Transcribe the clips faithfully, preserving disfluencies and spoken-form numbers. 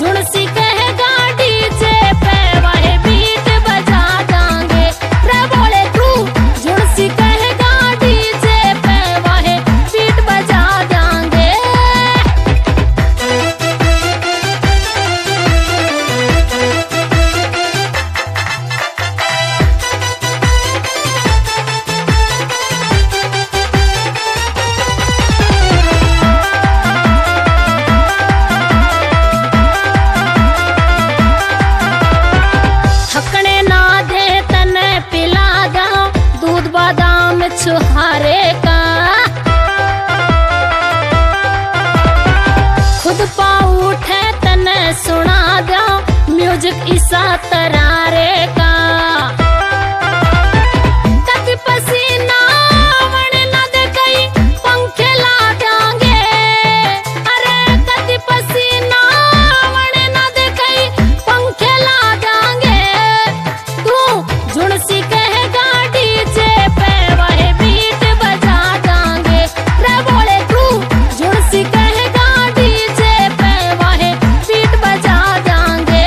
झुनसी कहेगा डीजे पे वही बीट बजा देंगे। रे बोले तू झुनसी कहेगा डीजे पे वही बीट बजा देंगे। थकने ना दे तने पिला दा दूध बादाम छुहारे का। खुद पा उठे तने सुना दो म्यूजिक इसा तरारे का। कति पसीना वण ना दे कई पंखे ला देंगे। अरे कति पसीना वण ना दे कई पंखे ला देंगे। तू झुनसी कहेगा डीजे पे वही बीट बजा देंगे। रे बोले तू झुनसी कहेगा डीजे पे वही बीट बजा देंगे।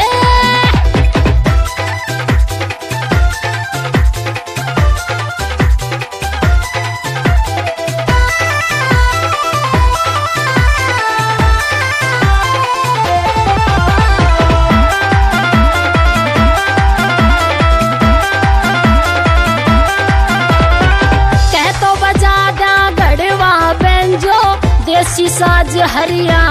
कह तो बजा दा गढ़वा बेंजो देसी साज हरिया